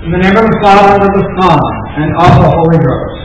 In the name of the Father, and of the Son, and of the Holy Ghost.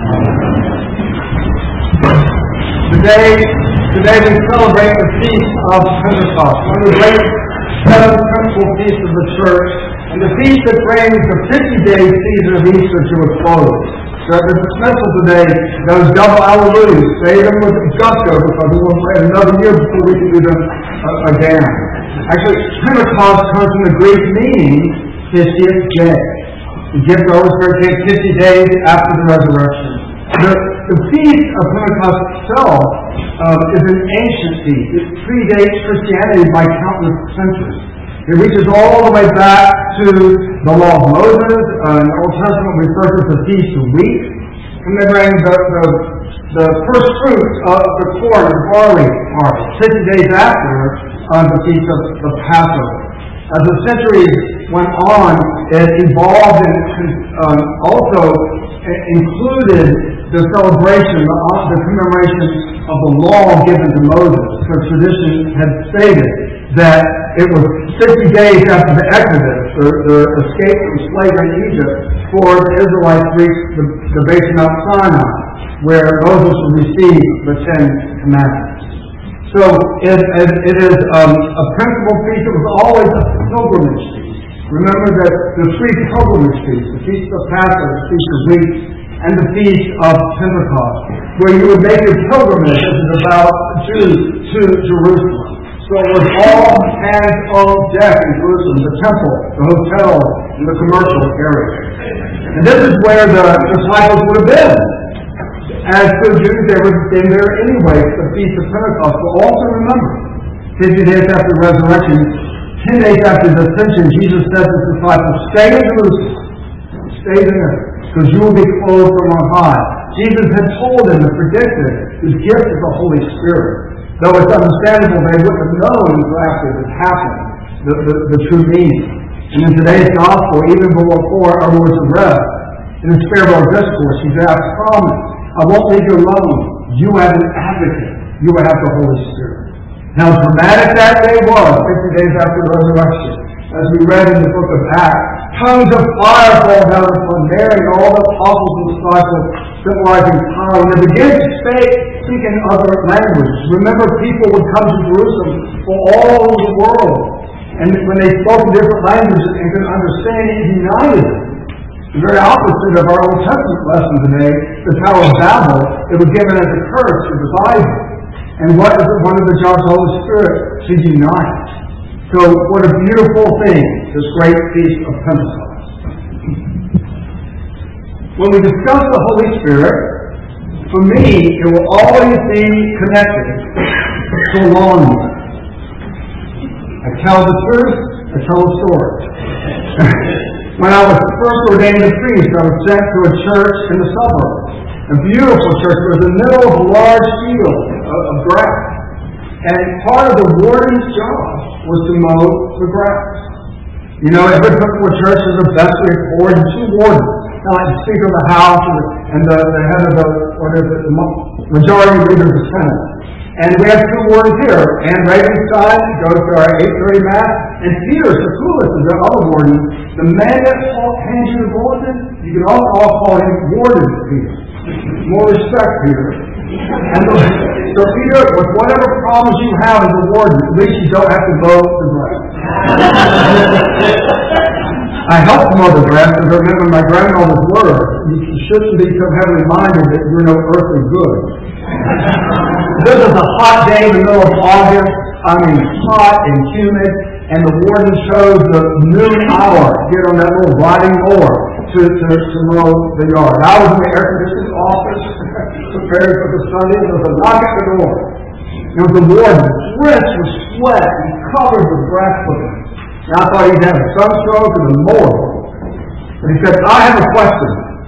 Today we celebrate the Feast of Pentecost, one of the great seven principal feasts of the Church, and the feast that brings the 50-day season of Easter to a close. So the dismissal today, those double alleluias, say them with gusto because we won't wait another year before we can do them again. Actually, Pentecost comes from the Greek meaning 50th day. The gift of the Holy Spirit came 50 days after the resurrection. The feast of Pentecost itself is an ancient feast. It predates Christianity by countless centuries. It reaches all the way back to the Law of Moses. In the Old Testament refers to the Feast of Weeks. And they bring the first fruits of the corn and barley harvest 50 days after the Feast of the Passover. As the centuries went on, it evolved and also included the celebration, the commemoration of the law given to Moses. So tradition had stated that it was 50 days after the Exodus, the escape from slavery in Egypt, for the Israelites reached the base of Mount Sinai, where Moses would receive the Ten Commandments. So it is a principal feast. It was always a pilgrimage feast. Remember that the three pilgrimage feasts, the Feast of Passover, the Feast of Weeks, and the Feast of Pentecost, where you would make your pilgrimage as a devout Jew to Jerusalem. So it was all hands on deck in Jerusalem, the temple, the hotel, and the commercial area. And this is where the disciples would have been. As good Jews, they would have been there anyway for the Feast of Pentecost. But also remember, 50 days after the resurrection, 10 days after the ascension, Jesus said to his disciples, stay in Jerusalem. Stay there, because you will be clothed from on high. Jesus had told them and predicted the gift of the Holy Spirit. Though it's understandable they wouldn't have known until after it had happened, the true meaning. And in today's gospel, even before our Lord's arrest, in his farewell discourse, he said, I promise, I won't leave you alone. You have an advocate. You will have the Holy Spirit. Now, dramatic that day was, 50 days after the resurrection. As we read in the book of Acts, tongues of fire fall down upon Mary and all the apostles and disciples, symbolizing power. And they began to speak in other languages. Remember, people would come to Jerusalem from all over the world. And when they spoke in different languages and could understand, it united them. The very opposite of our Old Testament lesson today, the Tower of Babel, it was given as a curse to divide them. And what is one of the jobs of the Holy Spirit? To unite. So what a beautiful thing, this great feast of Pentecost. When we discuss the Holy Spirit, for me, it will always be connected to a longing. I tell the truth, I tell a story. When I was first ordained a priest, I was sent to a church in the suburbs. A beautiful church. It was in the middle of a large field of grass. And part of the warden's job was to mow the grass. You know, every typical church has a vestry board and two wardens. Kind of like the Speaker of the House and the head of the majority leader of the Senate. And we have two wardens here. Ann Ravenstein goes to our 8:30 Mass. And Peter Sakulis is the other warden. The man that hands you the bulletin, you can all call him Warden Peter. More respect, Peter. And so Peter, with whatever problems you have as a warden, at least you don't have to mow the grass. I helped mow the grass because I remember my grandmother's words. You shouldn't be so heavily minded that you're no earthly good. This was a hot day in the middle of August. I mean, hot and humid. And the warden chose the noon hour to get on that little riding mower to mow the yard. I was in the air-conditioned office, prepared for the Sunday, and there was a knock at the door. It was the warden, drenched with sweat and covered with grass clippings. And I thought he'd have a sunstroke or the mower. But he said, I have a question.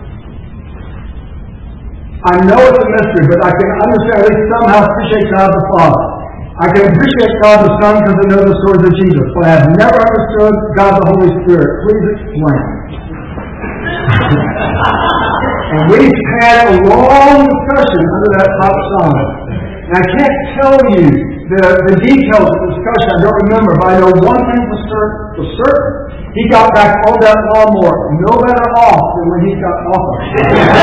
I know it's a mystery, but I can understand, at least somehow appreciate God the Father. I can appreciate God the Son because I know the stories of Jesus, but I have never understood God the Holy Spirit. Please explain. And we had a long discussion under that hot sun. And I can't tell you the details of the discussion. I don't remember, but I know one thing for certain. He got back on that lawnmower no better off than when he got off of it.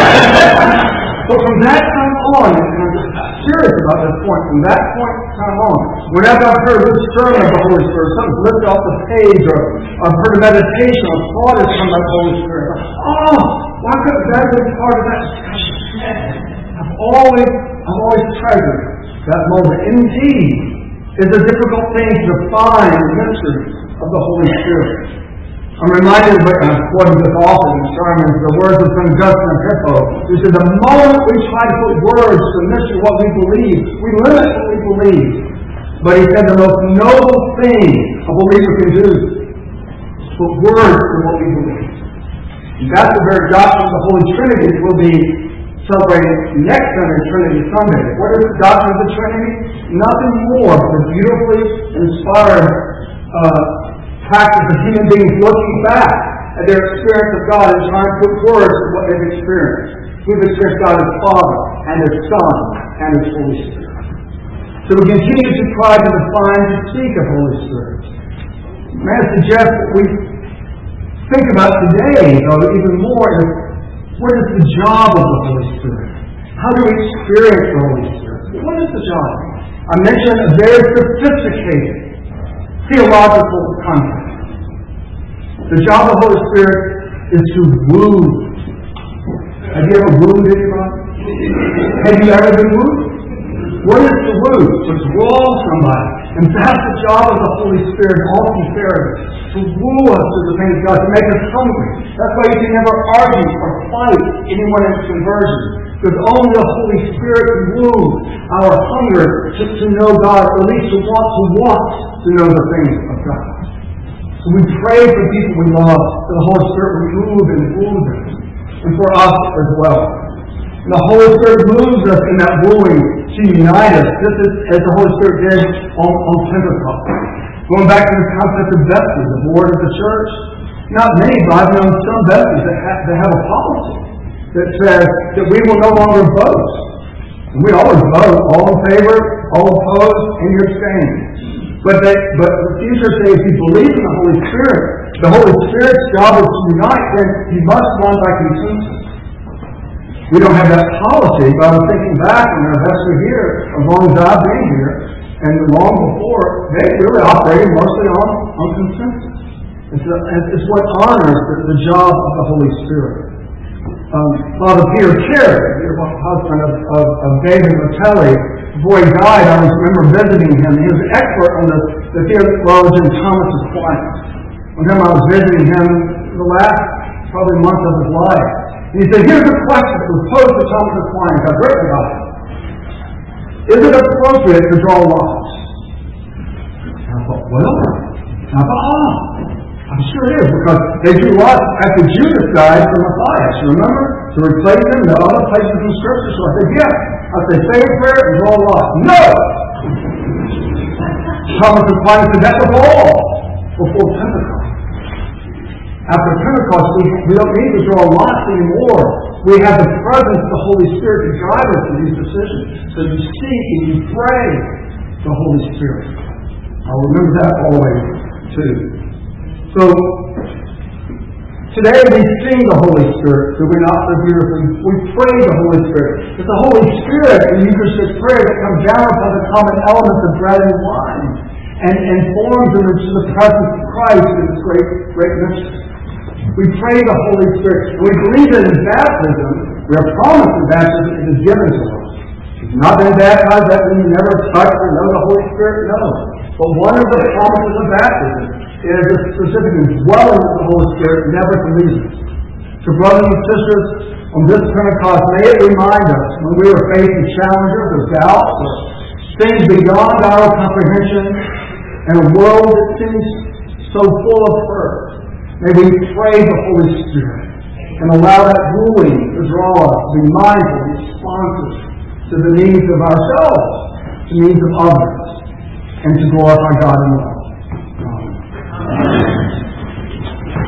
So from that time on, and I'm serious about this point, from that point time on, whenever I've heard this sermon of the Holy Spirit, something's lifted off the page, or I've heard a meditation, a thought is from the Holy Spirit. Oh, why couldn't that have been part of that discussion? I've always treasured that moment. Indeed, it's a difficult thing to define the mystery of the Holy Spirit. I'm reminded of, and I've quoted this often in sermons, the words of St. Augustine of Hippo, who said, the moment we try to put words to the mystery of what we believe, we limit what we believe. But he said the most noble thing a believer can do is put words to what we believe. And that's the very doctrine of the Holy Trinity that we'll be celebrating next Sunday, Trinity Sunday. What is the doctrine of the Trinity? Nothing more than a beautifully inspired practice of human beings looking back at their experience of God and trying to put words to what they've experienced. We've experienced God as Father, and as Son, and as Holy Spirit. So we continue to try to define and speak of Holy Spirit. May I suggest that we think about today, though, even more, is what is the job of the Holy Spirit? How do we experience the Holy Spirit? What is the job? I mentioned a very sophisticated theological concept. The job of the Holy Spirit is to woo. Have you ever wooed anybody? Have you ever been wooed? What is to woo? To draw somebody. And that's the job of the Holy Spirit in all sincerity. To woo us to the things of God, to make us hungry. That's why you can never argue or fight anyone in conversion. Because only the Holy Spirit can woo our hunger to know God, or at least to want to know the things of God. So we pray for people we love, that the Holy Spirit will move and woo them. And for us as well. And the Holy Spirit moves us in that wooing to unite us. This is as the Holy Spirit did on Pentecost. Going back to the concept of vestments, the board of the church. Not many, but I've known some vestments that have a policy that says that we will no longer vote. And we always vote, all in favor, all opposed, and you're abstaining. But the future says if you believe in the Holy Spirit's job is to unite, then you must run by consensus. We don't have that policy, but I was thinking back on our vestry here, as long as I've been here, and long before, they really operated mostly on consensus. It's what honors the job of the Holy Spirit. Father Peter Carey, the husband of David Matelli, before he died, I remember visiting him. He was an expert on the theologian Thomas Aquinas. One time I was visiting him the last probably month of his life. And he said, here's a question that was posed to Thomas Aquinas. I've written about it. Is it appropriate to draw lots? And I thought, well, I'm sure it is, because they drew lots after Judas died for Matthias, remember? To replace him in other places in Scripture. So I said, yes. I said, say a prayer and draw lots. No! Thomas Aquinas said, that was all before Pentecost. After Pentecost, we don't need to draw lots anymore. We have the presence of the Holy Spirit to guide us in these decisions. So you seek and you pray the Holy Spirit. I'll remember that always, too. So, today we sing the Holy Spirit, do we not so beautifully? We pray the Holy Spirit. It's the Holy Spirit in Eucharistic prayer that comes down upon the common elements of bread and wine and forms them into the presence of Christ in this great mystery. We pray the Holy Spirit. And we believe that in baptism, we are promised in baptism, it is given to us. If you've not been baptized, that means you never touch or know the Holy Spirit? No. But one of the promises of baptism is a specific indwelling of the Holy Spirit, never to leave us. So brothers and sisters, on this Pentecost, may it remind us when we are facing challenges or doubts or things beyond our comprehension and a world that seems so full of hurt, may we pray the Holy Spirit and allow that wooing to draw us, to be mindful, responsive to the needs of ourselves, to the needs of others, and to glorify God in love. Amen.